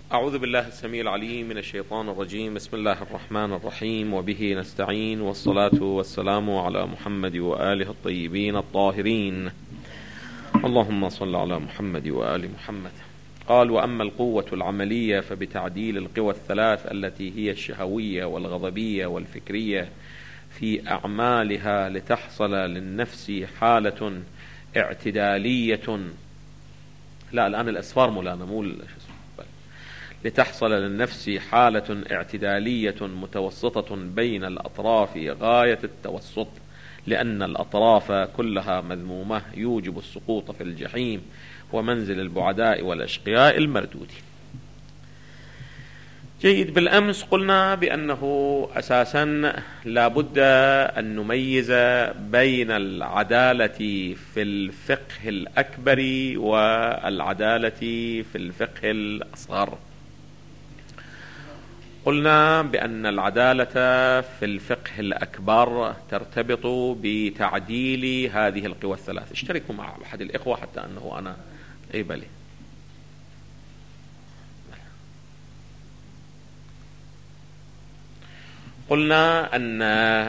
أعوذ بالله السميع العليم من الشيطان الرجيم. بسم الله الرحمن الرحيم، وبه نستعين، والصلاة والسلام على محمد وآله الطيبين الطاهرين. اللهم صل على محمد وآل محمد. قال: وأما القوة العملية فبتعديل القوى الثلاث التي هي الشهوية والغضبية والفكرية في أعمالها لتحصل للنفس حالة اعتدالية. لا، الآن الأسفار مولانا، مو لتحصل للنفس حالة اعتدالية متوسطة بين الأطراف غاية التوسط، لأن الأطراف كلها مذمومة يوجب السقوط في الجحيم ومنزل البعداء والأشقياء المردود. جيد. بالأمس قلنا بأنه أساسا لا بد أن نميز بين العدالة في الفقه الأكبر والعدالة في الفقه الأصغر. قلنا بأن العدالة في الفقه الأكبر ترتبط بتعديل هذه القوى الثلاث. اشتركوا مع أحد الإخوة حتى أنه أنا قبلي. قلنا أن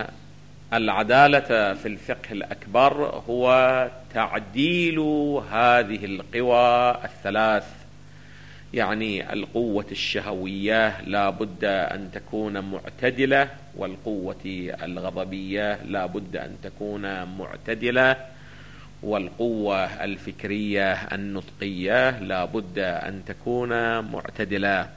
العدالة في الفقه الأكبر هو تعديل هذه القوى الثلاث، يعني القوة الشهوية لا بد أن تكون معتدلة، والقوة الغضبية لا بد أن تكون معتدلة، والقوة الفكرية النطقية لا بد أن تكون معتدلة.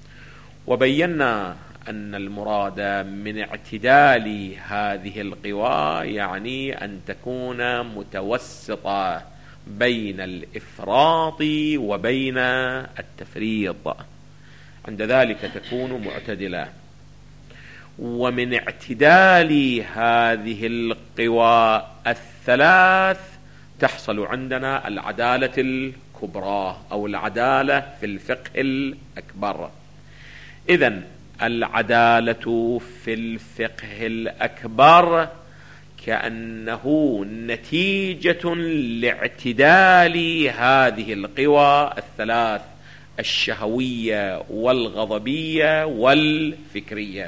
وبينا أن المراد من اعتدال هذه القوى يعني أن تكون متوسطة بين الإفراط وبين التفريط، عند ذلك تكون معتدلة. ومن اعتدال هذه القوى الثلاث تحصل عندنا العدالة الكبرى أو العدالة في الفقه الأكبر. إذن العدالة في الفقه الأكبر كأنه نتيجة لاعتدال هذه القوى الثلاث، الشهوية والغضبية والفكرية.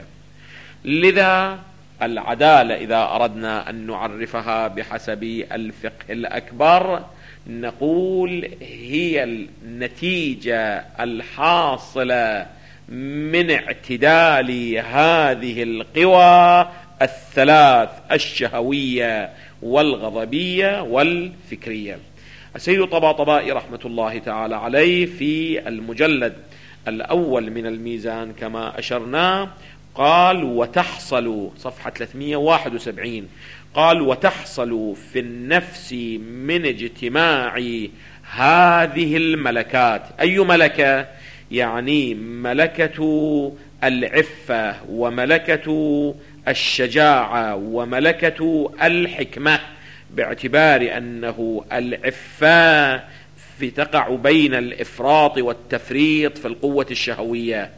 لذا العدالة إذا أردنا أن نعرفها بحسب الفقه الأكبر نقول هي النتيجة الحاصلة من اعتدال هذه القوى الثلاث، الشهوية والغضبية والفكرية. السيد طباطبائي رحمة الله تعالى عليه في المجلد الأول من الميزان كما أشرنا قال: وتحصل، صفحة 371، قال: وتحصل في النفس من اجتماع هذه الملكات. أي ملكة؟ يعني ملكة العفة، وملكة الشجاعة، وملكة الحكمة، باعتبار أنه العفة تقع بين الإفراط والتفريط في القوة الشهوية،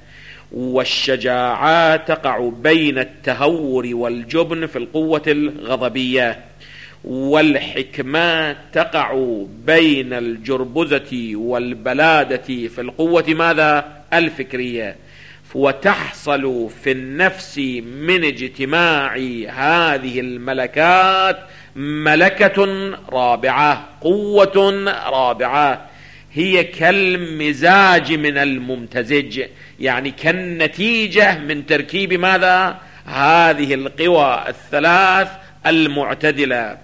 والشجاعة تقع بين التهور والجبن في القوة الغضبية، والحكمة تقع بين الجربزة والبلادة في القوة ماذا؟ الفكرية. وتحصل في النفس من اجتماع هذه الملكات ملكة رابعة، قوة رابعة، هي كالمزاج من الممتزج، يعني كالنتيجة من تركيب ماذا؟ هذه القوى الثلاث المعتدلة،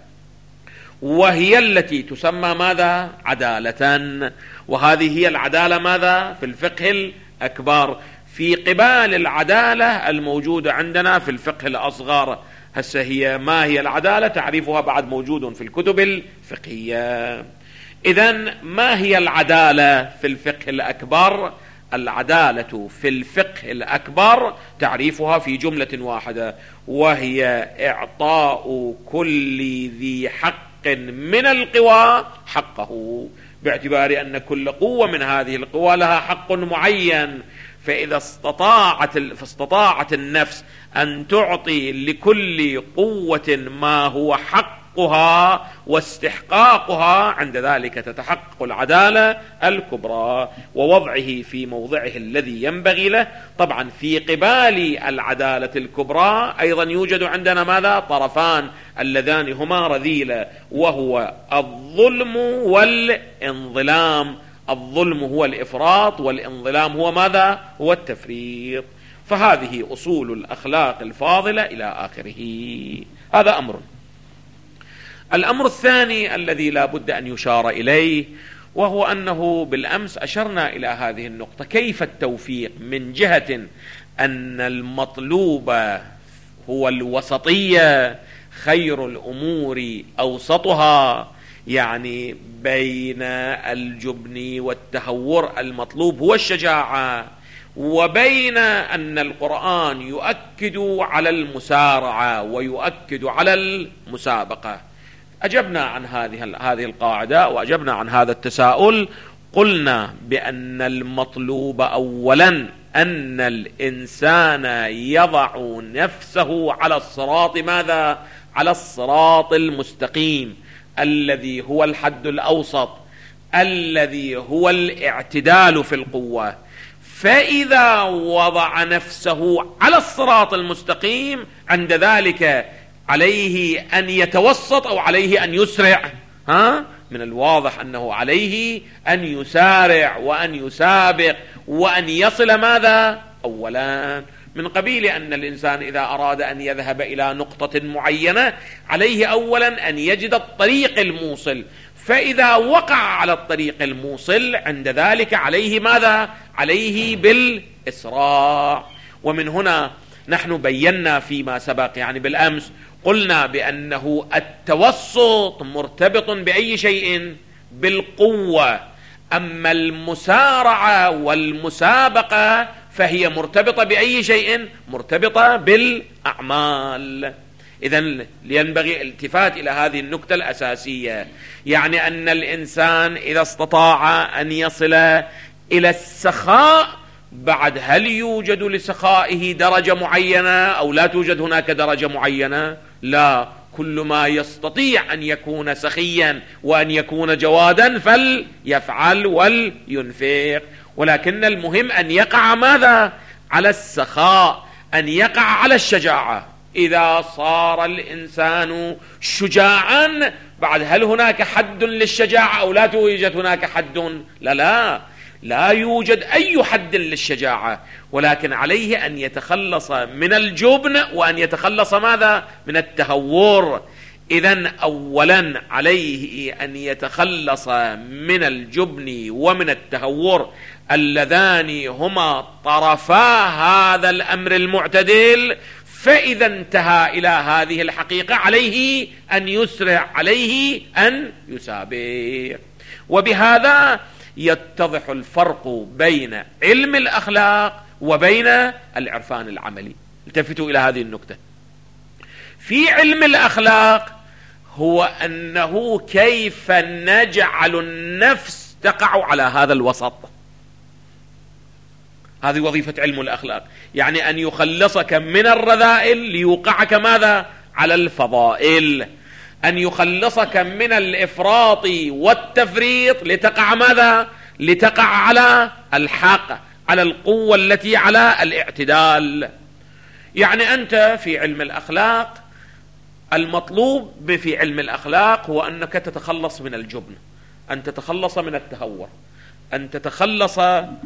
وهي التي تسمى ماذا؟ عدالة. وهذه هي العدالة ماذا؟ في الفقه الأكبر، في قبال العدالة الموجودة عندنا في الفقه الأصغر. هسه هي ما هي العدالة؟ تعريفها بعد موجود في الكتب الفقهية. إذن ما هي العدالة في الفقه الأكبر؟ العدالة في الفقه الأكبر تعريفها في جملة واحدة، وهي إعطاء كل ذي حق من القوى حقه، باعتبار أن كل قوة من هذه القوى لها حق معين، فإذا فاستطاعت النفس أن تعطي لكل قوة ما هو حقها واستحقاقها، عند ذلك تتحقق العدالة الكبرى ووضعه في موضعه الذي ينبغي له. طبعا في قبال العدالة الكبرى أيضا يوجد عندنا ماذا؟ طرفان اللذان هما رذيلة، وهو الظلم والانظلام. الظلم هو الإفراط، والانظلام هو ماذا؟ هو التفريط. فهذه أصول الأخلاق الفاضلة إلى آخره. هذا أمر. الأمر الثاني الذي لا بد أن يشار إليه، وهو أنه بالأمس أشرنا إلى هذه النقطة، كيف التوفيق من جهة أن المطلوب هو الوسطية، خير الأمور أوسطها، يعني بين الجبن والتهور المطلوب هو الشجاعة، وبين أن القرآن يؤكد على المسارعة ويؤكد على المسابقة. أجبنا عن هذه القاعدة وأجبنا عن هذا التساؤل. قلنا بأن المطلوب أولا أن الإنسان يضع نفسه على الصراط ماذا؟ على الصراط المستقيم الذي هو الحد الأوسط، الذي هو الاعتدال في القوة. فإذا وضع نفسه على الصراط المستقيم عند ذلك عليه أن يتوسط أو عليه أن يسرع؟ من الواضح أنه عليه أن يسارع وأن يسابق وأن يصل ماذا؟ أولا من قبيل أن الإنسان إذا أراد أن يذهب إلى نقطة معينة عليه أولا أن يجد الطريق الموصل، فإذا وقع على الطريق الموصل عند ذلك عليه ماذا؟ عليه بالإسراع. ومن هنا نحن بينا فيما سبق، يعني بالأمس قلنا بأنه التوسط مرتبط بأي شيء؟ بالقوة. أما المسارعة والمسابقة فهي مرتبطة بأي شيء؟ مرتبطة بالأعمال. إذن ينبغي الالتفات إلى هذه النقطة الأساسية، يعني أن الإنسان إذا استطاع أن يصل إلى السخاء، بعد هل يوجد لسخائه درجة معينة أو لا توجد هناك درجة معينة؟ لا، كل ما يستطيع أن يكون سخيا وأن يكون جوادا فليفعل ولينفق، ولكن المهم أن يقع ماذا؟ على السخاء، أن يقع على الشجاعة. إذا صار الإنسان شجاعا، بعد هل هناك حد للشجاعة أو لا توجد هناك حد؟ لا يوجد أي حد للشجاعة، ولكن عليه أن يتخلص من الجبن وأن يتخلص ماذا؟ من التهور. إذن أولا عليه أن يتخلص من الجبن ومن التهور اللذان هما طرفا هذا الأمر المعتدل. فإذا انتهى إلى هذه الحقيقة عليه أن يسرع، عليه أن يسابق. وبهذا يتضح الفرق بين علم الأخلاق وبين العرفان العملي. التفتوا إلى هذه النقطة. في علم الأخلاق هو أنه كيف نجعل النفس تقع على هذا الوسط. هذه وظيفة علم الأخلاق، يعني أن يخلصك من الرذائل ليوقعك ماذا؟ على الفضائل. أن يخلصك من الإفراط والتفريط لتقع ماذا؟ لتقع على الحق، على القوة التي على الاعتدال. يعني أنت في علم الأخلاق المطلوب في علم الأخلاق هو أنك تتخلص من الجبن، أن تتخلص من التهور، أن تتخلص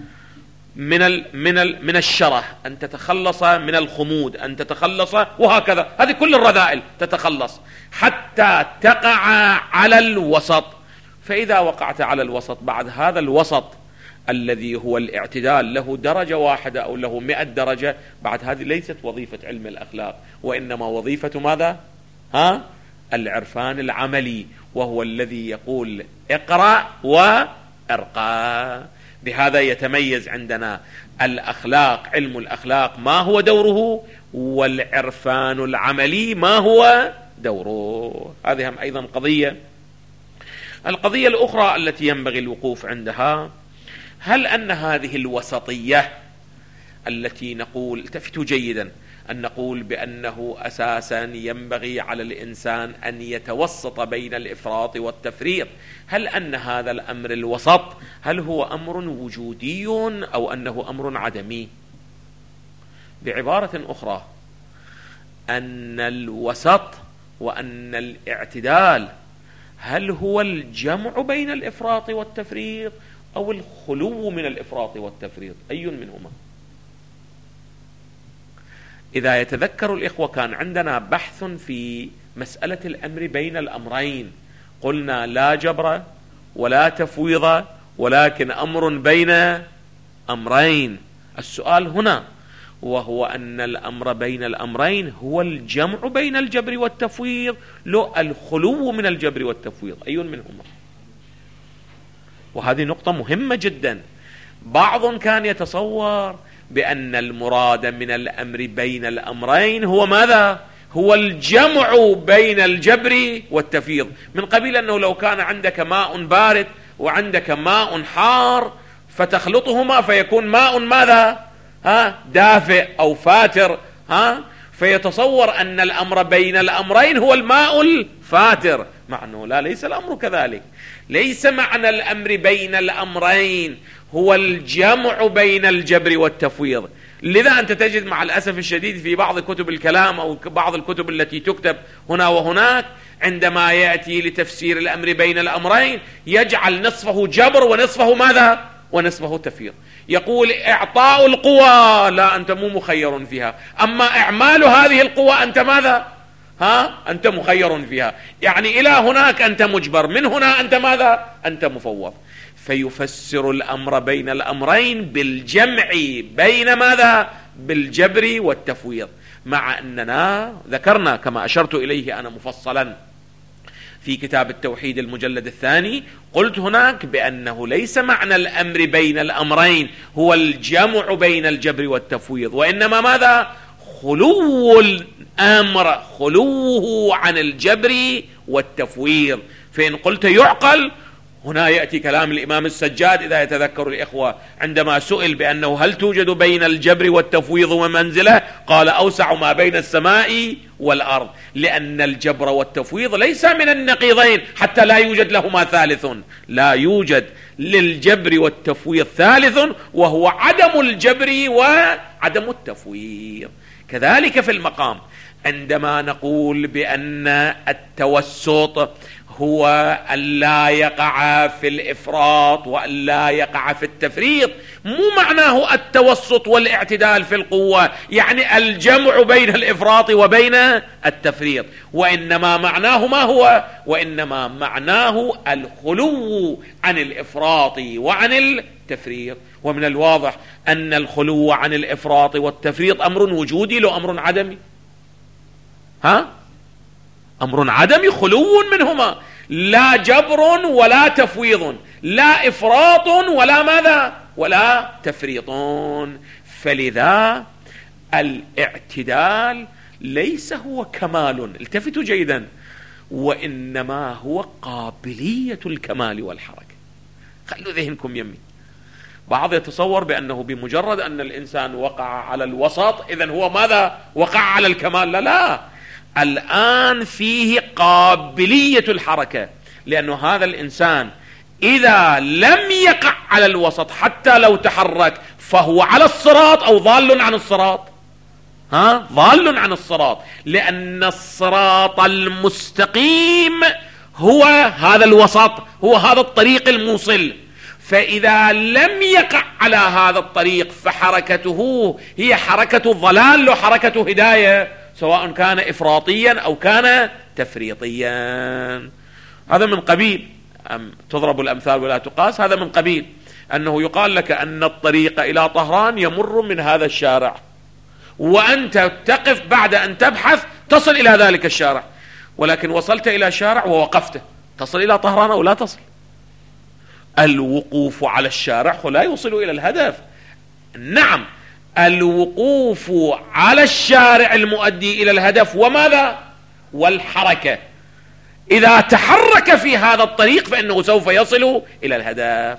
من الشره، أن تتخلص من الخمود، أن تتخلص، وهكذا. هذه كل الرذائل تتخلص حتى تقع على الوسط. فإذا وقعت على الوسط، بعد هذا الوسط الذي هو الاعتدال له درجة واحدة أو له 100 درجة، بعد هذه ليست وظيفة علم الأخلاق، وإنما وظيفة ماذا؟ العرفان العملي، وهو الذي يقول اقرأ وارقى. بهذا يتميز عندنا الأخلاق، علم الأخلاق ما هو دوره، والعرفان العملي ما هو دوره. هذه هم أيضا قضية. القضية الأخرى التي ينبغي الوقوف عندها، هل أن هذه الوسطية التي نقول، التفتوا جيدا، أن نقول بأنه أساسا ينبغي على الإنسان أن يتوسط بين الإفراط والتفريط، هل أن هذا الأمر الوسط هل هو أمر وجودي أو أنه أمر عدمي؟ بعبارة أخرى، أن الوسط وأن الاعتدال هل هو الجمع بين الإفراط والتفريط أو الخلو من الإفراط والتفريط؟ أي منهما؟ إذا يتذكر الإخوة كان عندنا بحث في مسألة الأمر بين الأمرين، قلنا لا جبر ولا تفويض ولكن أمر بين أمرين. السؤال هنا وهو أن الأمر بين الأمرين هو الجمع بين الجبر والتفويض لو الخلو من الجبر والتفويض؟ أي منهما؟ وهذه نقطة مهمة جدا. بعض كان يتصور بأن المراد من الأمر بين الأمرين هو ماذا؟ هو الجمع بين الجبر والتفويض، من قبيل أنه لو كان عندك ماء بارد وعندك ماء حار فتخلطهما فيكون ماء ماذا؟ دافئ أو فاتر، فيتصور أن الأمر بين الأمرين هو الماء الفاتر، مع أنه لا، ليس الأمر كذلك. ليس معنى الأمر بين الأمرين هو الجمع بين الجبر والتفويض. لذا أنت تجد مع الأسف الشديد في بعض كتب الكلام أو بعض الكتب التي تكتب هنا وهناك عندما يأتي لتفسير الأمر بين الأمرين يجعل نصفه جبر ونصفه ماذا؟ ونصفه تفويض. يقول إعطاء القوى لا، أنت مو مخير فيها، أما إعمال هذه القوى أنت ماذا؟ أنت مخير فيها. يعني إلى هناك أنت مجبر، من هنا أنت ماذا؟ أنت مفوض. فيفسر الأمر بين الأمرين بالجمع بين ماذا؟ بالجبر والتفويض، مع أننا ذكرنا كما أشرت إليه أنا مفصلا في كتاب التوحيد المجلد الثاني، قلت هناك بأنه ليس معنى الأمر بين الأمرين هو الجمع بين الجبر والتفويض، وإنما ماذا؟ خلو الأمر، خلوه عن الجبر والتفويض. فإن قلت يعقل، هنا يأتي كلام الإمام السجاد إذا يتذكر الإخوة عندما سئل بأنه هل توجد بين الجبر والتفويض ومنزلة، قال أوسع ما بين السماء والأرض، لأن الجبر والتفويض ليس من النقيضين حتى لا يوجد لهما ثالث، لا يوجد للجبر والتفويض ثالث وهو عدم الجبر وعدم التفويض. كذلك في المقام عندما نقول بأن التوسط هو أن لا يقع في الإفراط وأن لا يقع في التفريط، مو معناه التوسط والاعتدال في القوة يعني الجمع بين الإفراط وبين التفريط، وإنما معناه ما هو؟ وإنما معناه الخلو عن الإفراط وعن التفريط. ومن الواضح أن الخلو عن الإفراط والتفريط أمر وجودي لو أمر عدمي؟ أمر عدمي، خلو منهما، لا جبر ولا تفويض، لا إفراط ولا ماذا؟ ولا تفريط. فلذا الاعتدال ليس هو كمال، التفتوا جيدا، وإنما هو قابلية الكمال والحركة. خلوا ذهنكم يمي. بعض يتصور بأنه بمجرد أن الإنسان وقع على الوسط إذن هو ماذا؟ وقع على الكمال. لا لا، الآن فيه قابلية الحركة، لأن هذا الإنسان إذا لم يقع على الوسط حتى لو تحرك فهو على الصراط أو ضال عن الصراط؟ ضال عن الصراط، لأن الصراط المستقيم هو هذا الوسط، هو هذا الطريق الموصل. فإذا لم يقع على هذا الطريق فحركته هي حركة ضلال وحركة هداية، سواء كان إفراطيا أو كان تفريطيا. هذا من قبيل تضرب الأمثال ولا تقاس، هذا من قبيل أنه يقال لك أن الطريق إلى طهران يمر من هذا الشارع، وأنت تقف بعد أن تبحث تصل إلى ذلك الشارع، ولكن وصلت إلى شارع ووقفت، تصل إلى طهران أو لا تصل؟ الوقوف على الشارع لا يوصل إلى الهدف. نعم، الوقوف على الشارع المؤدي إلى الهدف وماذا؟ والحركة. إذا تحرك في هذا الطريق فإنه سوف يصل إلى الهدف.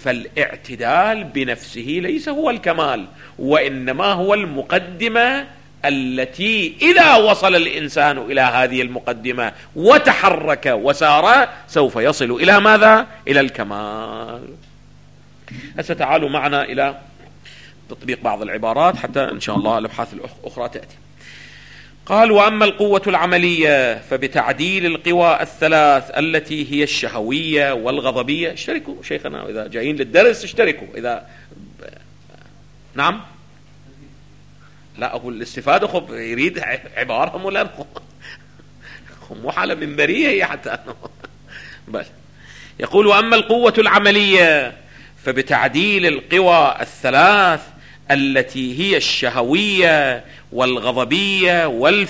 فالاعتدال بنفسه ليس هو الكمال، وإنما هو المقدمة التي إذا وصل الإنسان إلى هذه المقدمة وتحرك وسار سوف يصل إلى ماذا؟ إلى الكمال. هسه تعالوا معنا إلى تطبيق بعض العبارات حتى إن شاء الله الأبحاث الأخرى تأتي. قال: وأما القوة العملية فبتعديل القوى الثلاث التي هي الشهوية والغضبية. اشتركوا شيخنا، إذا جايين للدرس اشتركوا. إذا نعم لا أقول الاستفادة، خب يريد عبارة مولا مو حالة منبرية هي حتى بل يقول: وأما القوة العملية فبتعديل القوى الثلاث التي هي الشهوية والغضبية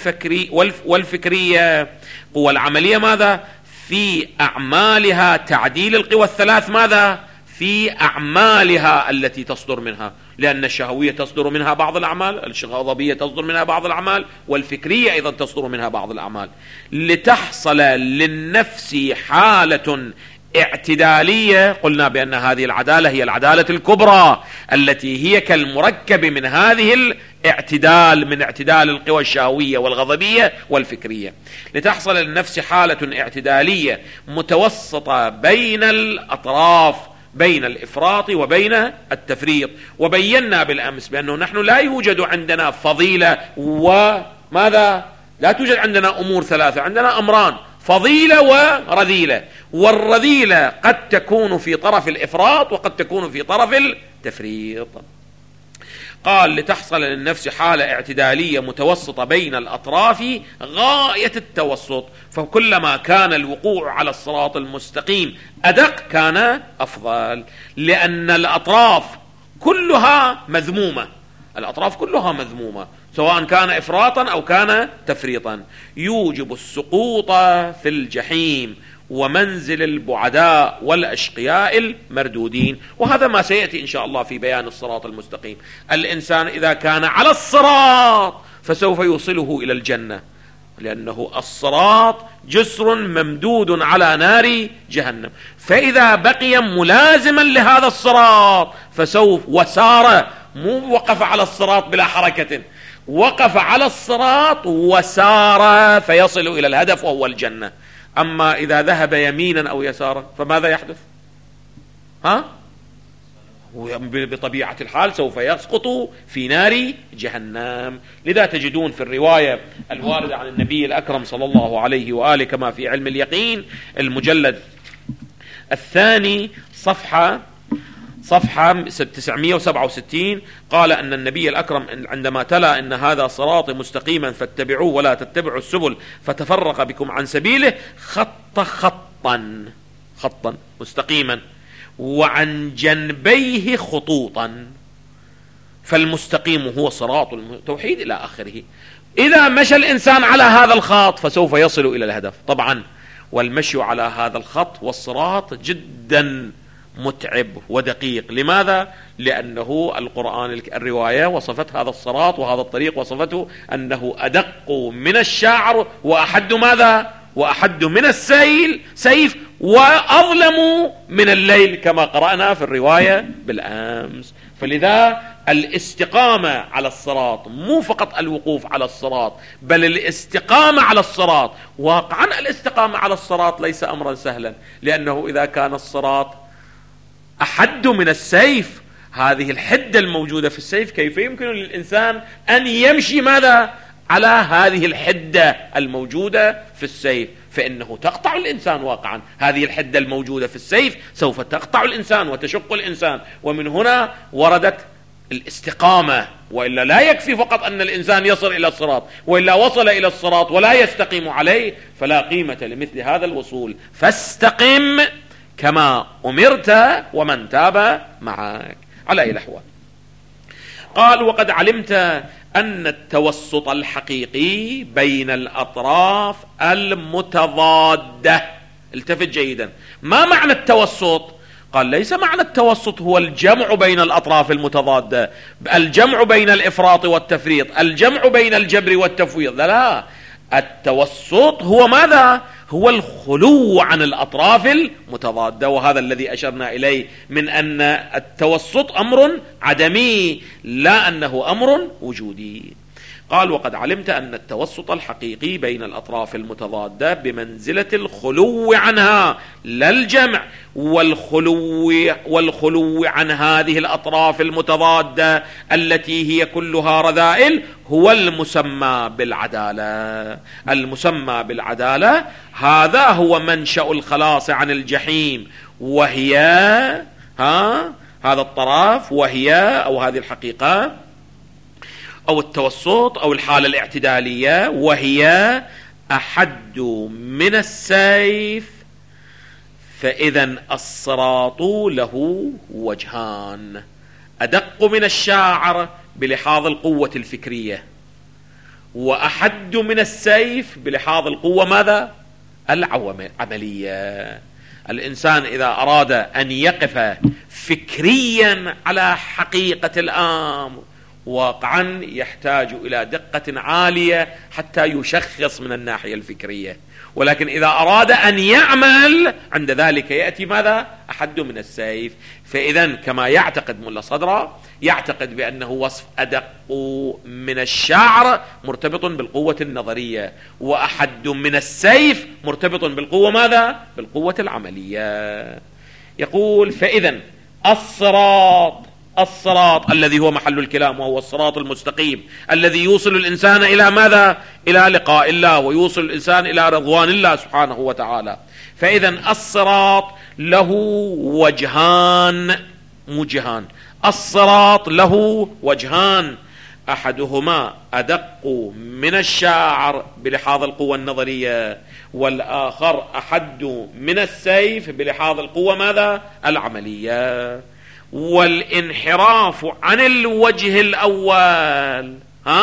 والفكرية. قوى العملية ماذا؟ في أعمالها تعديل القوى الثلاث ماذا؟ في أعمالها التي تصدر منها، لأن الشهوية تصدر منها بعض الأعمال، الغضبية تصدر منها بعض الأعمال، والفكرية أيضا تصدر منها بعض الأعمال، لتحصل للنفس حالة اعتدالية. قلنا بأن هذه العدالة هي العدالة الكبرى التي هي كالمركب من هذه الاعتدال، من اعتدال القوى الشهوية والغضبية والفكرية. لتحصل للنفس حالة اعتدالية متوسطة بين الأطراف، بين الإفراط وبين التفريط. وبينا بالأمس بأنه نحن لا يوجد عندنا فضيلة وماذا؟ لا توجد عندنا أمور ثلاثة، عندنا أمران: فضيلة ورذيلة. والرذيلة قد تكون في طرف الإفراط وقد تكون في طرف التفريط. قال: لتحصل للنفس حالة اعتدالية متوسطة بين الأطراف غاية التوسط، فكلما كان الوقوع على الصراط المستقيم أدق كان أفضل، لأن الأطراف كلها مذمومة، الأطراف كلها مذمومة سواء كان إفراطا أو كان تفريطا. يوجب السقوط في الجحيم ومنزل البعداء والأشقياء المردودين. وهذا ما سيأتي إن شاء الله في بيان الصراط المستقيم. الإنسان إذا كان على الصراط فسوف يوصله إلى الجنة، لأنه الصراط جسر ممدود على نار جهنم، فإذا بقي ملازما لهذا الصراط فسوف وسار، مو وقف على الصراط بلا حركة، وقف على الصراط وسار فيصل إلى الهدف وهو الجنة. أما إذا ذهب يمينا أو يسارا فماذا يحدث؟ بطبيعة الحال سوف يسقط في نار جهنم. لذا تجدون في الرواية الواردة عن النبي الأكرم صلى الله عليه وآله كما في علم اليقين المجلد الثاني صفحة 967 قال أن النبي الأكرم عندما تلا إن هذا صراطي مستقيما فاتبعوه ولا تتبعوا السبل فتفرق بكم عن سبيله، خطا مستقيما وعن جنبيه خطوطا، فالمستقيم هو صراط التوحيد إلى آخره. إذا مشى الإنسان على هذا الخط فسوف يصل إلى الهدف طبعا. والمشي على هذا الخط والصراط جدا متعب ودقيق. لماذا؟ لأنه القرآن الرواية وصفت هذا الصراط وهذا الطريق وصفته أنه أدق من الشعر وأحد ماذا؟ وأحد من السيل سيف وأظلم من الليل كما قرأنا في الرواية بالأمس. فلذا الاستقامة على الصراط مو فقط الوقوف على الصراط بل الاستقامة على الصراط. واقعا الاستقامة على الصراط ليس أمرا سهلا، لأنه إذا كان الصراط أحد من السيف، هذه الحدة الموجودة في السيف كيف يمكن للإنسان أن يمشي ماذا؟ على هذه الحدة الموجودة في السيف، فإنه تقطع الإنسان واقعا. هذه الحدة الموجودة في السيف سوف تقطع الإنسان وتشق الإنسان. ومن هنا وردت الاستقامة، وإلا لا يكفي فقط أن الإنسان يصل إلى الصراط، وإلا وصل إلى الصراط ولا يستقيم عليه فلا قيمة لمثل هذا الوصول. فاستقم كما أمرت ومن تاب معك. على أي الأحوال قال: وقد علمت أن التوسط الحقيقي بين الأطراف المتضادة. التفت جيدا، ما معنى التوسط؟ قال: ليس معنى التوسط هو الجمع بين الأطراف المتضادة، الجمع بين الإفراط والتفريط، الجمع بين الجبر والتفويض، لا. التوسط هو ماذا؟ هو الخلو عن الأطراف المتضادة، وهذا الذي أشرنا إليه من أن التوسط أمر عدمي لا أنه أمر وجودي. قال: وقد علمت أن التوسط الحقيقي بين الأطراف المتضادة بمنزلة الخلو عنها لا الجمع، والخلو عن هذه الأطراف المتضادة التي هي كلها رذائل هو المسمى بالعدالة. المسمى بالعدالة هذا هو منشأ الخلاص عن الجحيم، وهي هذا الطرف، وهي أو هذه الحقيقة أو التوسط أو الحالة الاعتدالية، وهي أحد من السيف، فإذا الصراط له وجهان: أدق من الشاعر بلحاظ القوة الفكرية، وأحد من السيف بلحاظ القوة ماذا؟ العملية. الإنسان إذا أراد أن يقف فكريا على حقيقة الأمر واقعا يحتاج إلى دقة عالية حتى يشخص من الناحية الفكرية، ولكن إذا أراد أن يعمل عند ذلك يأتي ماذا؟ أحد من السيف. فإذا كما يعتقد ملا صدرة، يعتقد بأنه وصف أدق من الشعر مرتبط بالقوة النظرية، وأحد من السيف مرتبط بالقوة ماذا؟ بالقوة العملية. يقول: فإذا الصراط الذي هو محل الكلام، وهو الصراط المستقيم الذي يوصل الإنسان إلى ماذا؟ إلى لقاء الله، ويوصل الإنسان إلى رضوان الله سبحانه وتعالى. فإذا الصراط له وجهان مجهان. الصراط له وجهان، أحدهما أدق من الشاعر بلحاظ القوة النظرية، والآخر أحد من السيف بلحاظ القوة ماذا؟ العملية. والانحراف عن الوجه الأول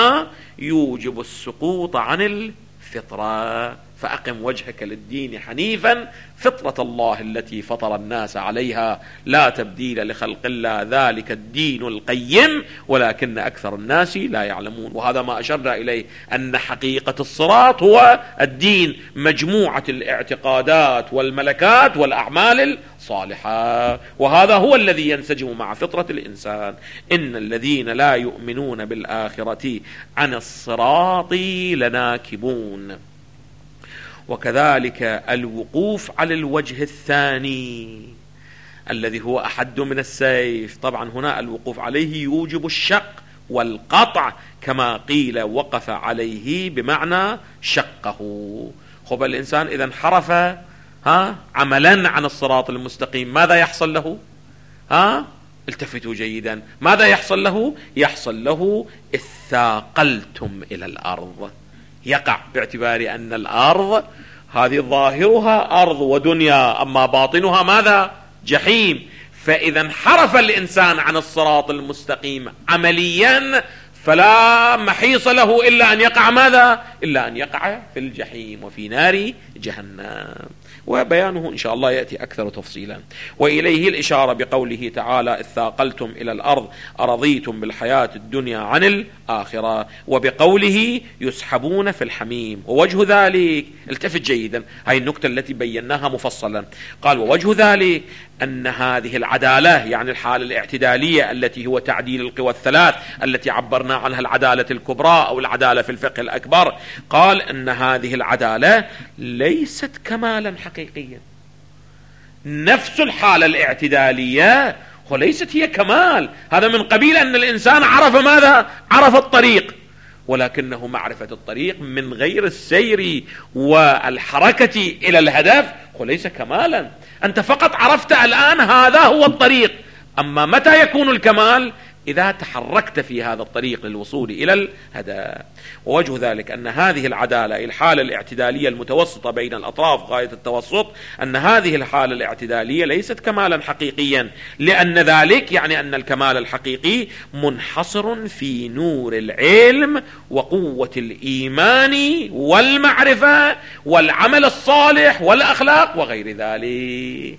يوجب السقوط عن الفطرة. فأقم وجهك للدين حنيفا فطرة الله التي فطر الناس عليها لا تبديل لخلق الله ذلك الدين القيم ولكن أكثر الناس لا يعلمون. وهذا ما أشرنا إليه، أن حقيقة الصراط هو الدين، مجموعة الاعتقادات والملكات والأعمال الصالحة، وهذا هو الذي ينسجم مع فطرة الإنسان. إن الذين لا يؤمنون بالآخرة عن الصراط لناكبون. وكذلك الوقوف على الوجه الثاني الذي هو أحد من السيف، طبعا هنا الوقوف عليه يوجب الشق والقطع، كما قيل وقف عليه بمعنى شقه. خب الإنسان إذا انحرف عملا عن الصراط المستقيم ماذا يحصل له؟ التفتوا جيدا، ماذا يحصل له؟ يحصل له اثاقلتم إلى الأرض. يقع باعتبار أن الأرض هذه ظاهرها أرض ودنيا، أما باطنها ماذا؟ جحيم. فإذا انحرف الإنسان عن الصراط المستقيم عمليا فلا محيص له إلا أن يقع ماذا؟ إلا أن يقع في الجحيم وفي نار جهنم، وبيانه إن شاء الله يأتي أكثر تفصيلا. وإليه الإشارة بقوله تعالى: اثاقلتم إلى الأرض أرضيتم بالحياة الدنيا عن الآخرة، وبقوله يسحبون في الحميم. ووجه ذلك، التفت جيدا، هاي النكتة التي بيناها مفصلا. قال: ووجه ذلك أن هذه العدالة، يعني الحالة الاعتدالية التي هو تعديل القوى الثلاث التي عبرنا عنها العدالة الكبرى أو العدالة في الفقه الأكبر، قال أن هذه العدالة ليست كمالا حقيقيا. نفس الحالة الاعتدالية وليست هي كمال، هذا من قبيل أن الإنسان عرف ماذا؟ عرف الطريق، ولكنه معرفة الطريق من غير السير والحركة إلى الهدف وليس كمالا. أنت فقط عرفت الآن هذا هو الطريق، أما متى يكون الكمال؟ إذا تحركت في هذا الطريق للوصول إلى الهدف. ووجه ذلك أن هذه العدالة، الحالة الاعتدالية المتوسطة بين الأطراف غاية التوسط، أن هذه الحالة الاعتدالية ليست كمالا حقيقيا، لأن ذلك يعني أن الكمال الحقيقي منحصر في نور العلم وقوة الإيمان والمعرفة والعمل الصالح والأخلاق وغير ذلك.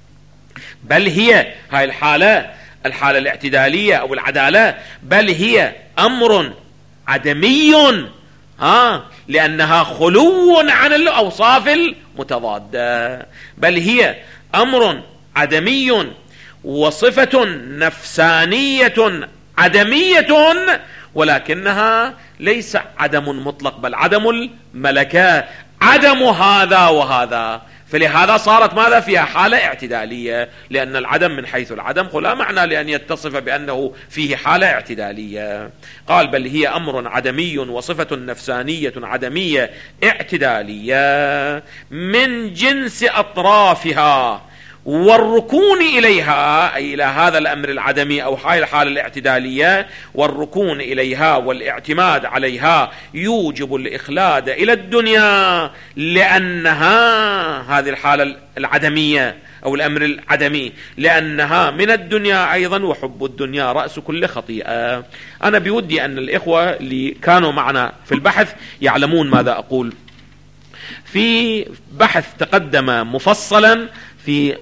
بل هي هاي الحالة الاعتدالية أو العدالة، بل هي أمر عدمي لأنها خلو عن الأوصاف المتضادة، بل هي أمر عدمي وصفة نفسانية عدمية، ولكنها ليس عدم مطلق بل عدم الملكة، عدم هذا وهذا. فلهذا صارت ماذا فيها حالة اعتدالية، لأن العدم من حيث العدم لا معنى لأن يتصف بأنه فيه حالة اعتدالية. قال بل هي أمر عدمي وصفة نفسانية عدمية اعتدالية من جنس أطرافها، والركون إليها أي إلى هذا الأمر العدمي أو هاي الحالة الاعتدالية، والركون إليها والاعتماد عليها يوجب الإخلاد إلى الدنيا، لأنها هذه الحالة العدمية أو الأمر العدمي لأنها من الدنيا أيضا، وحب الدنيا رأس كل خطيئة. أنا بودي أن الإخوة اللي كانوا معنا في البحث يعلمون ماذا أقول. في بحث تقدم مفصلا في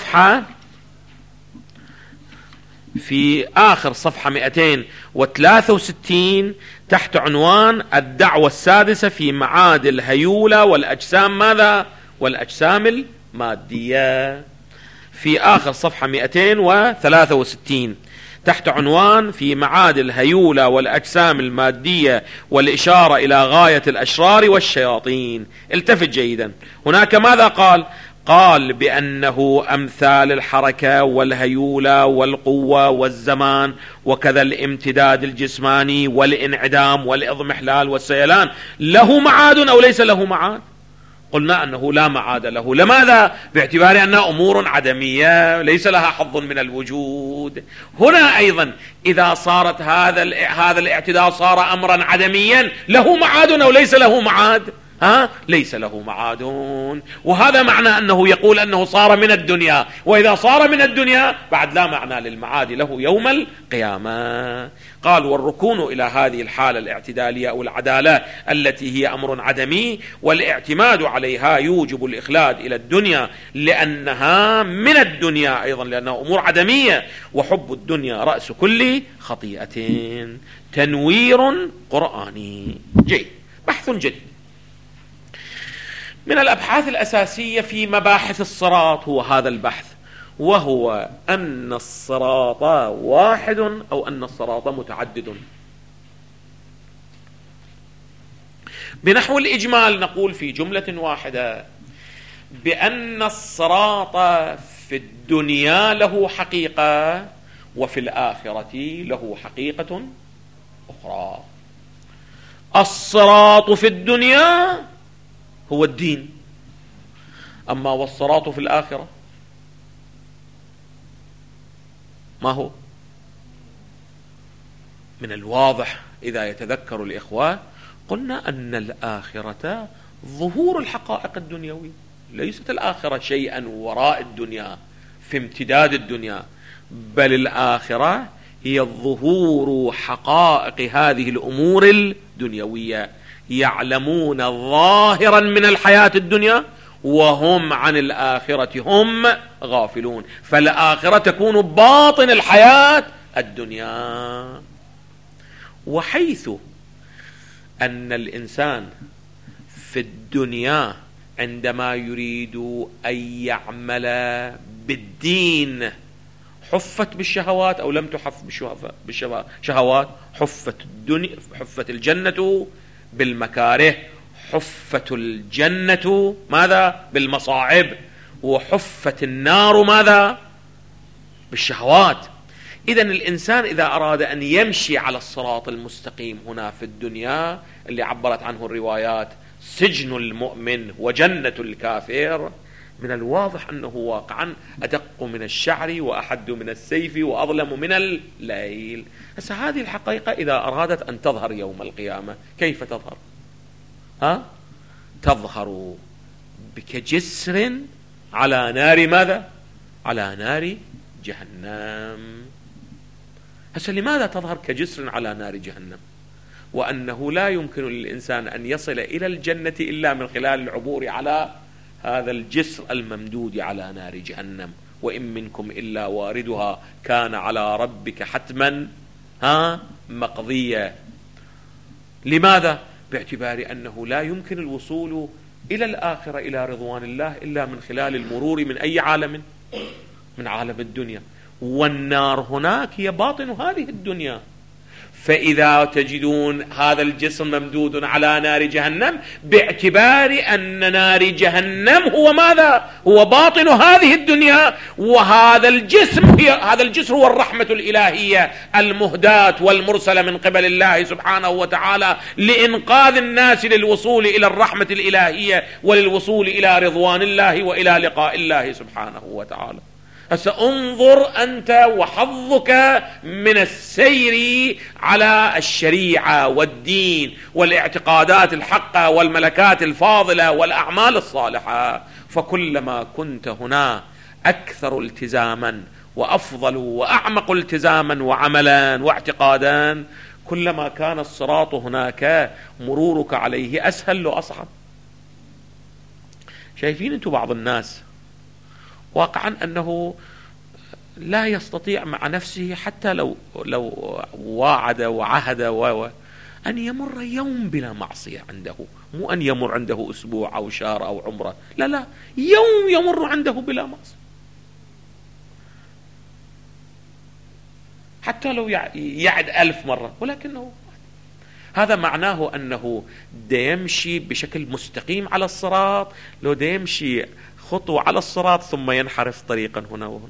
آخر صفحة 263 تحت عنوان الدعوة السادسة في معاد الهيولة والأجسام ماذا؟ والأجسام المادية. في آخر صفحة 263 تحت عنوان في معاد الهيولة والأجسام المادية والإشارة إلى غاية الأشرار والشياطين. التفت جيدا، هناك ماذا قال بأنه أمثال الحركة والهيولة والقوة والزمان وكذا الامتداد الجسماني والانعدام والإضمحلال والسيلان له معاد أو ليس له معاد؟ قلنا أنه لا معاد له. لماذا؟ باعتبار أنها أمور عدمية ليس لها حظ من الوجود. هنا أيضا إذا صارت هذا الاعتدال صار أمرا عدميا له معاد أو ليس له معاد؟ ليس له معاد. وهذا معنى أنه يقول أنه صار من الدنيا، وإذا صار من الدنيا بعد لا معنى للمعاد له يوم القيامة. قال والركون إلى هذه الحالة الاعتدالية أو العدالة التي هي أمر عدمي والاعتماد عليها يوجب الإخلاد إلى الدنيا، لأنها من الدنيا أيضا لأنها أمور عدمية، وحب الدنيا رأس كل خطيئة. تنوير قرآني جيد، بحث جديد. من الأبحاث الأساسية في مباحث الصراط هو هذا البحث، وهو أن الصراط واحد أو أن الصراط متعدد. بنحو الإجمال نقول في جملة واحدة بأن الصراط في الدنيا له حقيقة وفي الآخرة له حقيقة أخرى. الصراط في الدنيا هو الدين، أما والصراط في الآخرة ما هو؟ من الواضح إذا يتذكر الإخوة قلنا أن الآخرة ظهور الحقائق الدنيوية، ليست الآخرة شيئا وراء الدنيا في امتداد الدنيا، بل الآخرة هي ظهور حقائق هذه الأمور الدنيوية. يعلمون ظاهرا من الحياة الدنيا وهم عن الآخرة هم غافلون، فالآخرة تكون باطن الحياة الدنيا. وحيث أن الإنسان في الدنيا عندما يريد أن يعمل بالدين حفت بالشهوات أو لم تحف بالشهوات، حفت الجنة بالمكاره، حفت الجنة ماذا؟ بالمصاعب، وحفت النار ماذا؟ بالشهوات. إذن الإنسان إذا أراد أن يمشي على الصراط المستقيم هنا في الدنيا اللي عبرت عنه الروايات سجن المؤمن وجنة الكافر، من الواضح أنه واقعا أدق من الشعر وأحد من السيف وأظلم من الليل. بس هذه الحقيقة إذا أرادت أن تظهر يوم القيامة كيف تظهر؟ تظهر كجسر على نار ماذا؟ على نار جهنم. هسه لماذا تظهر كجسر على نار جهنم؟ وأنه لا يمكن للإنسان أن يصل إلى الجنة إلا من خلال العبور على هذا الجسر الممدود على نار جهنم. وإن منكم إلا واردها كان على ربك حتما مقضية. لماذا؟ باعتبار أنه لا يمكن الوصول إلى الآخرة إلى رضوان الله إلا من خلال المرور من أي عالم؟ من عالم الدنيا، والنار هناك هي باطن هذه الدنيا. فإذا تجدون هذا الجسم ممدود على نار جهنم باعتبار أن نار جهنم هو ماذا؟ هو باطن هذه الدنيا، وهذا الجسر هو الرحمة الإلهية المهداة والمرسلة من قبل الله سبحانه وتعالى لإنقاذ الناس للوصول إلى الرحمة الإلهية وللوصول إلى رضوان الله وإلى لقاء الله سبحانه وتعالى. سأنظر أنت وحظك من السير على الشريعة والدين والاعتقادات الحقة والملكات الفاضلة والأعمال الصالحة، فكلما كنت هنا أكثر التزاما وأفضل وأعمق التزاما وعملا واعتقادا، كلما كان الصراط هناك مرورك عليه أسهل وأصعب. شايفين أنتم بعض الناس واقعا أنه لا يستطيع مع نفسه حتى لو واعد وعهد أن يمر يوم بلا معصية عنده، مو أن يمر عنده أسبوع أو شهر أو عمره، لا، يوم يمر عنده بلا معصية، حتى لو يعد 1000 مرة، ولكنه هذا معناه أنه دا يمشي بشكل مستقيم على الصراط، لو دا يمشي خطوة على الصراط ثم ينحرف طريقا هنا وهنا.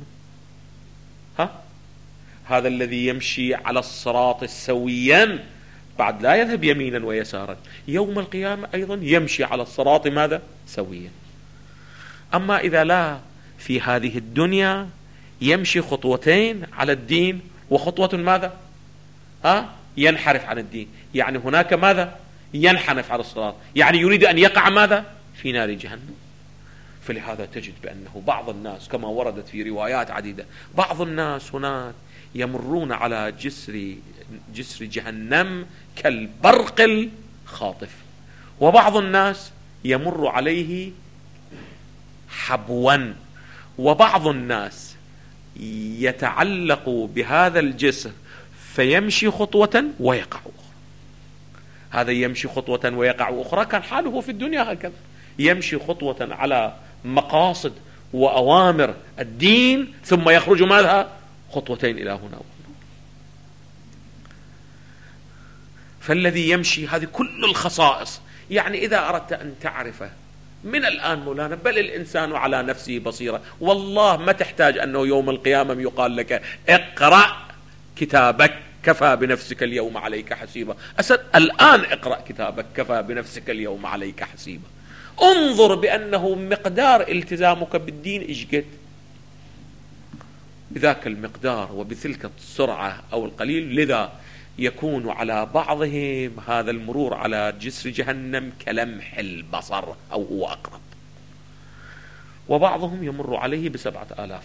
هذا الذي يمشي على الصراط سويا بعد لا يذهب يمينا ويسارا، يوم القيامة أيضا يمشي على الصراط ماذا؟ سويا. أما إذا لا، في هذه الدنيا يمشي خطوتين على الدين وخطوة ماذا؟ ينحرف عن الدين، يعني هناك ماذا؟ ينحنف على الصراط، يعني يريد أن يقع ماذا؟ في نار جهنم. فلهذا تجد بأنه بعض الناس كما وردت في روايات عديدة، بعض الناس هناك يمرون على جسر جهنم كالبرق الخاطف، وبعض الناس يمر عليه حبوا، وبعض الناس يتعلق بهذا الجسر فيمشي خطوة ويقع أخرى. هذا يمشي خطوة ويقع أخرى، كان حاله في الدنيا هكذا، يمشي خطوة على مقاصد وأوامر الدين ثم يخرج ماذا؟ خطوتين إلى هنا وهنا. فالذي يمشي، هذه كل الخصائص. يعني إذا أردت أن تعرفه من الآن مولانا، بل الإنسان على نفسه بصيرة، والله ما تحتاج أنه يوم القيامة يقال لك اقرأ كتابك كفى بنفسك اليوم عليك حسيبا. الآن اقرأ كتابك كفى بنفسك اليوم عليك حسيبا. انظر بأنه مقدار التزامك بالدين إجقد بذاك المقدار وبتلك السرعة أو القليل، لذا يكون على بعضهم هذا المرور على جسر جهنم كلمح البصر أو هو أقرب، وبعضهم يمر عليه ب7,000.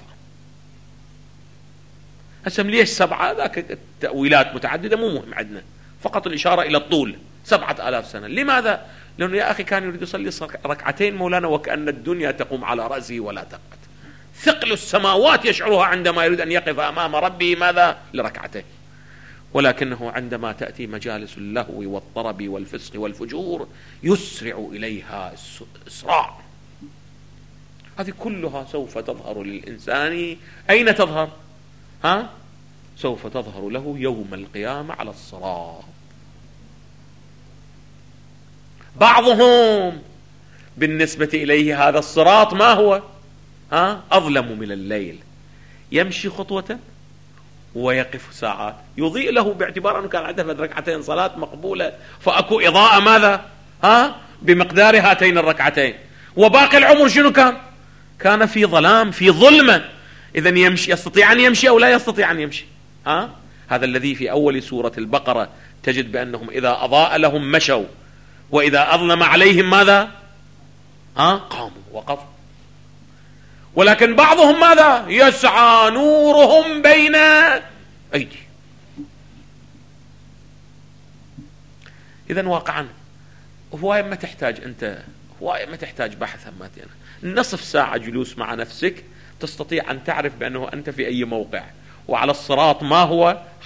هسم ليش 7؟ ذاك التأويلات متعددة، مو مهم عندنا، فقط الإشارة إلى الطول 7,000 سنة. لماذا؟ لأنه يا أخي كان يريد يصلي ركعتين مولانا وكأن الدنيا تقوم على رأسه ولا تقعد، ثقل السماوات يشعرها عندما يريد أن يقف أمام ربه ماذا؟ لركعتين. ولكنه عندما تأتي مجالس اللهو والطرب والفسق والفجور يسرع إليها إسراع. هذه كلها سوف تظهر للإنسان. أين تظهر؟ سوف تظهر له يوم القيامة على الصراط. بعضهم بالنسبة إليه هذا الصراط ما هو؟ أظلم من الليل، يمشي خطوة ويقف ساعات، يضيء له باعتبار أنه كان عنده ركعتين صلاة مقبولة، فأكو إضاءة ماذا؟ بمقدار هاتين الركعتين. وباقي العمر شنو كان في ظلام، في ظلمة. إذن يمشي، يستطيع أن يمشي أو لا يستطيع أن يمشي؟ هذا الذي في أول سورة البقرة تجد بأنهم إذا أضاء لهم مشوا، وإذا أظلم عليهم ماذا؟ قاموا وقفوا. ولكن بعضهم ماذا؟ يسعى نورهم بين أيدي. إذن واقعا هواية ما تحتاج أنت، هواية ما تحتاج بحث، نصف ساعة جلوس مع نفسك تستطيع أن تعرف بأنه أنت في أي موقع، وعلى الصراط ما هو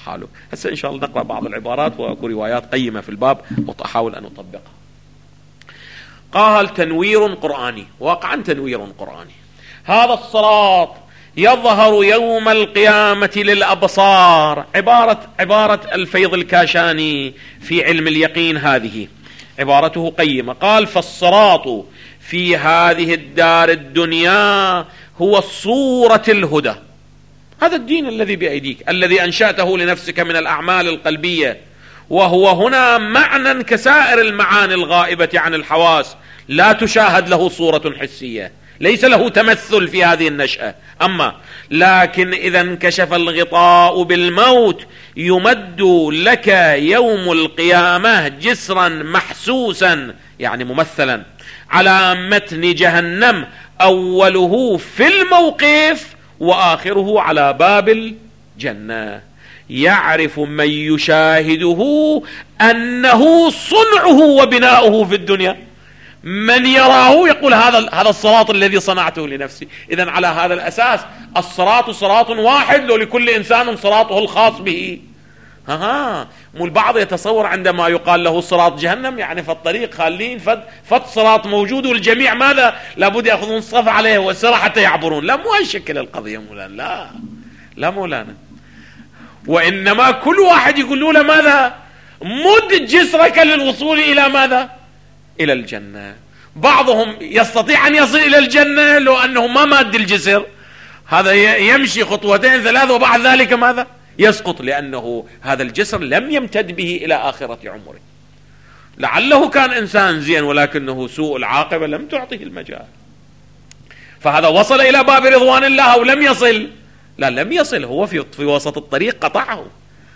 حاله. هسه إن شاء الله نقرأ بعض العبارات وأكو روايات قيمة في الباب وأحاول أن أطبقها. قال تنوير قرآني، واقعا تنوير قرآني. هذا الصراط يظهر يوم القيامة للأبصار. عبارة الفيض الكاشاني في علم اليقين، هذه عبارته قيمة. قال فالصراط في هذه الدار الدنيا هو صورة الهدى. هذا الدين الذي بأيديك، الذي أنشأته لنفسك من الأعمال القلبية، وهو هنا معنى كسائر المعاني الغائبة عن الحواس، لا تشاهد له صورة حسية، ليس له تمثل في هذه النشأة. أما لكن إذا انكشف الغطاء بالموت يمد لك يوم القيامة جسرا محسوسا، يعني ممثلا، على متن جهنم، أوله في الموقف وآخره على باب الجنة. يعرف من يشاهده أنه صنعه وبناؤه في الدنيا. من يراه يقول هذا الصراط الذي صنعته لنفسي. إذن على هذا الأساس الصراط صراط واحد، لو لكل إنسان صراطه الخاص به. مو البعض يتصور عندما يقال له صراط جهنم يعني في الطريق خالين فت صراط موجود والجميع ماذا لابد يأخذون الصف عليه والسرى حتى يعبرون. لا، مو هالشكل القضية مولانا. لا مولانا، وإنما كل واحد يقول له ماذا؟ مد جسرك للوصول إلى ماذا؟ إلى الجنة. بعضهم يستطيع أن يصل إلى الجنة لو أنه ما ماد الجسر، هذا يمشي خطوتين ثلاث وبعد ذلك ماذا؟ يسقط، لأنه هذا الجسر لم يمتد به إلى آخرة عمره. لعله كان إنسان زين ولكنه سوء العاقبة لم تعطيه المجال، فهذا وصل إلى باب رضوان الله أو لم يصل؟ لا، لم يصل، هو في وسط الطريق قطعه،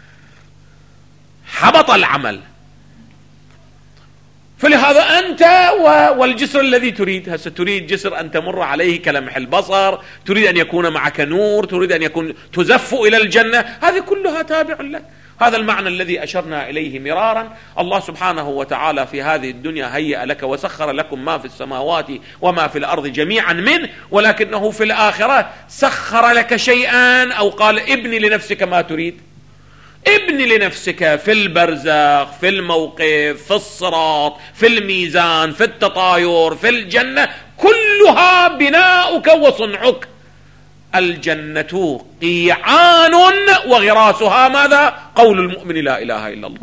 حبط العمل. فلهذا أنت والجسر الذي تريد، هسه تريد جسر أن تمر عليه كلمح البصر، تريد أن يكون معك نور، تريد أن يكون تزف إلى الجنة، هذه كلها تابع لك. هذا المعنى الذي أشرنا إليه مرارا. الله سبحانه وتعالى في هذه الدنيا هيأ لك وسخر لكم ما في السماوات وما في الأرض جميعا منه، ولكنه في الآخرة سخر لك شيئا، أو قال ابني لنفسك ما تريد. ابني لنفسك في البرزخ، في الموقف، في الصراط، في الميزان، في التطاير، في الجنة، كلها بناؤك وصنعك. الجنة قيعان وغراسها ماذا؟ قول المؤمن لا إله إلا الله.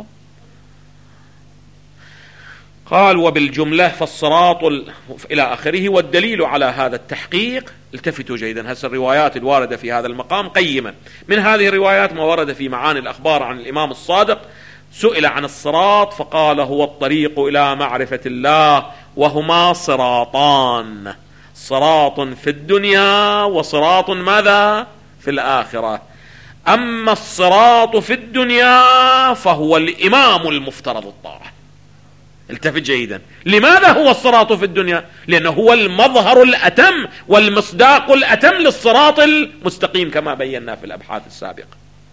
قال وبالجملة فالصراط إلى آخره. والدليل على هذا التحقيق، التفتوا جيدا، هسه الروايات الواردة في هذا المقام قيمة. من هذه الروايات ما ورد في معاني الأخبار عن الإمام الصادق، سئل عن الصراط فقال هو الطريق إلى معرفة الله، وهما صراطان، صراط في الدنيا وصراط ماذا؟ في الآخرة. أما الصراط في الدنيا فهو الإمام المفترض الطاعة. التفت جيدا، لماذا هو الصراط في الدنيا؟ لأنه هو المظهر الأتم والمصداق الأتم للصراط المستقيم كما بينا في الأبحاث السابقة.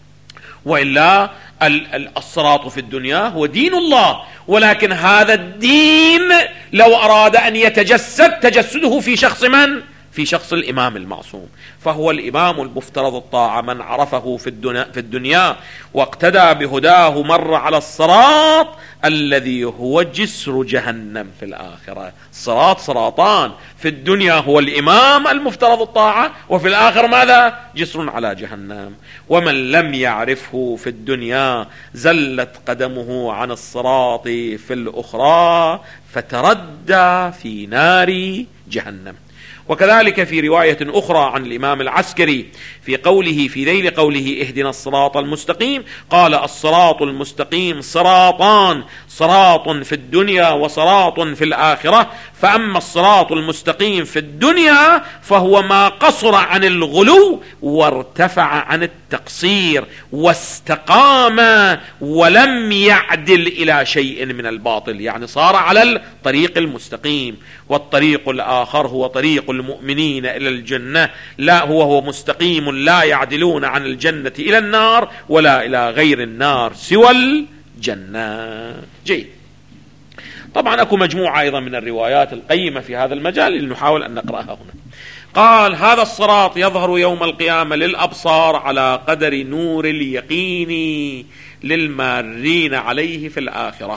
وإلا الصراط في الدنيا هو دين الله، ولكن هذا الدين لو أراد أن يتجسد تجسده في شخص من؟ في شخص الإمام المعصوم، فهو الإمام المفترض الطاعة. من عرفه في الدنيا واقتدى بهداه مر على الصراط الذي هو جسر جهنم في الآخرة. صراط صراطان، في الدنيا هو الإمام المفترض الطاعة، وفي الآخر ماذا؟ جسر على جهنم. ومن لم يعرفه في الدنيا زلت قدمه عن الصراط في الأخرى فتردى في نار جهنم. وكذلك في رواية أخرى عن الإمام العسكري في ذيل قوله اهدنا الصراط المستقيم، قال الصراط المستقيم صراطان، صراط في الدنيا وصراط في الآخرة. فأما الصراط المستقيم في الدنيا فهو ما قصر عن الغلو وارتفع عن التقصير واستقام ولم يعدل إلى شيء من الباطل، يعني صار على الطريق المستقيم. والطريق الآخر هو طريق المؤمنين إلى الجنة، لا هو مستقيم لا يعدلون عن الجنة إلى النار ولا إلى غير النار سوى الجنة. جيد. طبعا أكو مجموعة أيضا من الروايات القيمة في هذا المجال اللي نحاول أن نقرأها هنا. قال هذا الصراط يظهر يوم القيامة للأبصار على قدر نور اليقين للمارين عليه في الآخرة،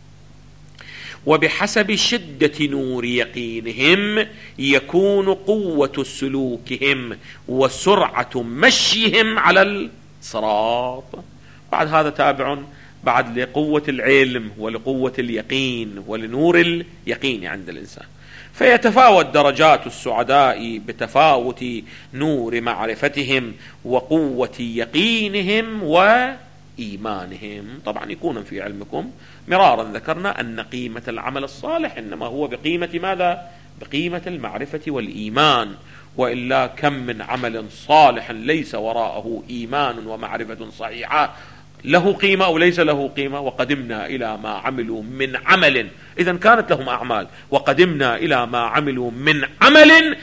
وبحسب شدة نور يقينهم يكون قوة سلوكهم وسرعة مشيهم على الصراط. بعد هذا تابع بعد لقوة العلم ولقوة اليقين ولنور اليقين عند الإنسان، فيتفاوت درجات السعداء بتفاوت نور معرفتهم وقوة يقينهم وإيمانهم. طبعا يكون في علمكم مرارا ذكرنا أن قيمة العمل الصالح إنما هو بقيمة ماذا؟ بقيمة المعرفة والإيمان، وإلا كم من عمل صالح ليس وراءه إيمان ومعرفة صحيحة له قيمة أو ليس له قيمة. وقدمنا إلى ما عملوا من عمل، إذا كانت لهم أعمال، وقدمنا إلى ما عملوا من عمل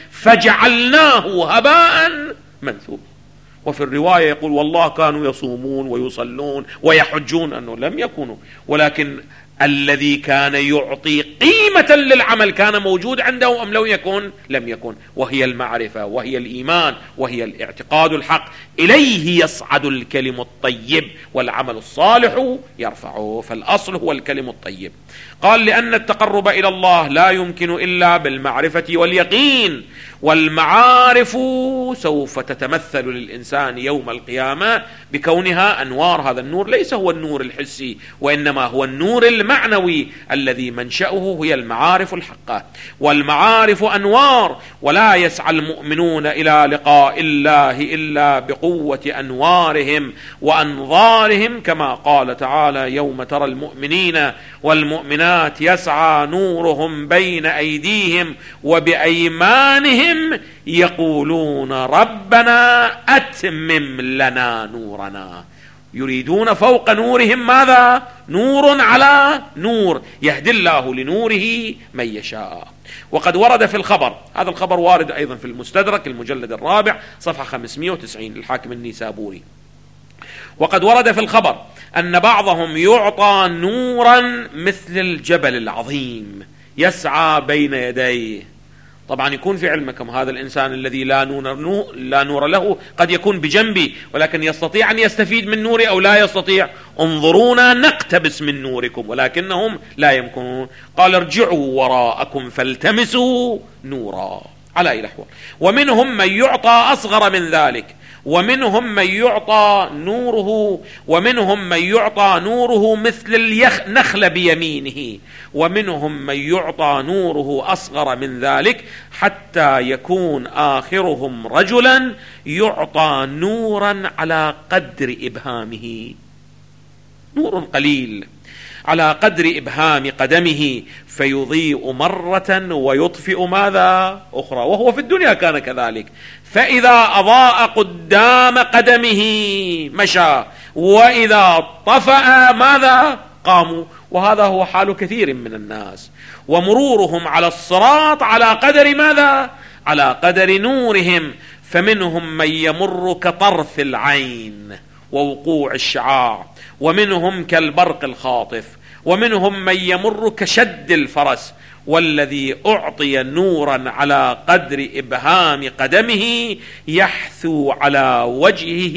فجعلناه هباء منثورا. وفي الرواية يقول والله كانوا يصومون ويصلون ويحجون، أنه لم يكونوا، ولكن الذي كان يعطي قيمة للعمل كان موجود عنده أم لم يكن، وهي المعرفة وهي الإيمان وهي الاعتقاد الحق. إليه يصعد الكلم الطيب والعمل الصالح يرفعه، فالأصل هو الكلم الطيب. قال لأن التقرب إلى الله لا يمكن إلا بالمعرفة واليقين، والمعارف سوف تتمثل للإنسان يوم القيامة بكونها أنوار. هذا النور ليس هو النور الحسي، وإنما هو النور المعنوي الذي منشأه هي المعارف الحقة. والمعارف أنوار، ولا يسعى المؤمنون إلى لقاء الله إلا بقوة أنوارهم وأنظارهم، كما قال تعالى يوم ترى المؤمنين والمؤمنات يسعى نورهم بين أيديهم وبأيمانهم يقولون ربنا أتمم لنا نورنا. يريدون فوق نورهم ماذا؟ نور على نور، يهدي الله لنوره من يشاء. وقد ورد في الخبر، هذا الخبر وارد أيضا في المستدرك المجلد الرابع صفحة 590 للحاكم النيسابوري، وقد ورد في الخبر أن بعضهم يعطى نورا مثل الجبل العظيم يسعى بين يديه. طبعا يكون في علمكم هذا الإنسان الذي لا نور له قد يكون بجنبي، ولكن يستطيع أن يستفيد من نوري أو لا يستطيع. انظرونا نقتبس من نوركم، ولكنهم لا يمكنون. قال ارجعوا وراءكم فالتمسوا نورا على أي الأحوال. ومنهم من يعطى أصغر من ذلك، ومنهم من يعطى نوره مثل النخل بيمينه، ومنهم من يعطى نوره أصغر من ذلك، حتى يكون آخرهم رجلا يعطى نورا على قدر إبهامه، نور قليل على قدر إبهام قدمه، فيضيء مرة ويطفئ ماذا؟ أخرى. وهو في الدنيا كان كذلك، فإذا أضاء قدام قدمه مشى، وإذا طفأ ماذا؟ قاموا. وهذا هو حال كثير من الناس. ومرورهم على الصراط على قدر ماذا؟ على قدر نورهم، فمنهم من يمر كطرف العين ووقوع الشعاع، ومنهم كالبرق الخاطف، ومنهم من يمر كشد الفرس. والذي أعطي نورا على قدر إبهام قدمه يحثو على وجهه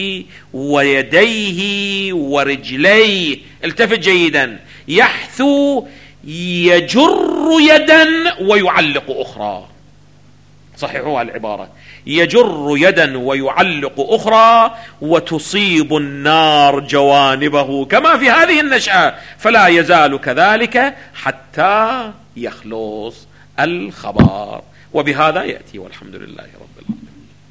ويديه ورجليه. التفت جيدا، يحثو يجر يدا ويعلق أخرى، صحيحوا العبارة، يجر يدا ويعلق أخرى، وتصيب النار جوانبه كما في هذه النشأة، فلا يزال كذلك حتى يخلص الخبر. وبهذا يأتي، والحمد لله رب العالمين.